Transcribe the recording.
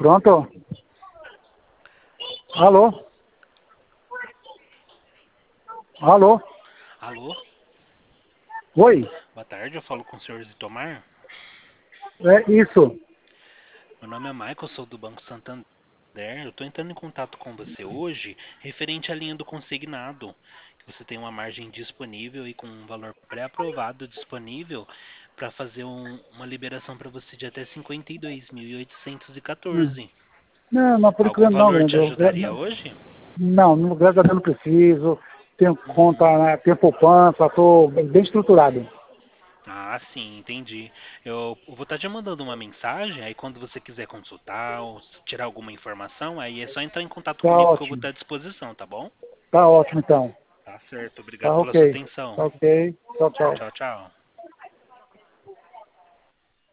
Pronto? Alô? Alô? Alô? Oi? Boa tarde, eu falo com o senhor Zitomar. É isso. Meu nome é Michael, sou do Banco Santander. Eu estou entrando em contato com você hoje referente à linha do consignado. Você tem uma margem disponível e com um valor pré-aprovado disponível para fazer uma liberação para você de até 52.814. Não, mas por Algum enquanto não, valor te grande. ajudaria hoje? Não, no graças a Deus não preciso. Tenho conta, Uhum. né, tenho poupança, estou bem estruturado. Ah, sim, entendi. Eu vou estar te mandando uma mensagem, aí quando você quiser consultar ou tirar alguma informação, aí é só entrar em contato Tá comigo que eu vou ótimo. estar à disposição, tá bom? Tá ótimo então. Tá certo, Tá obrigado pela sua ok. atenção. Tá ok. Tchau, tchau. Tchau, tchau.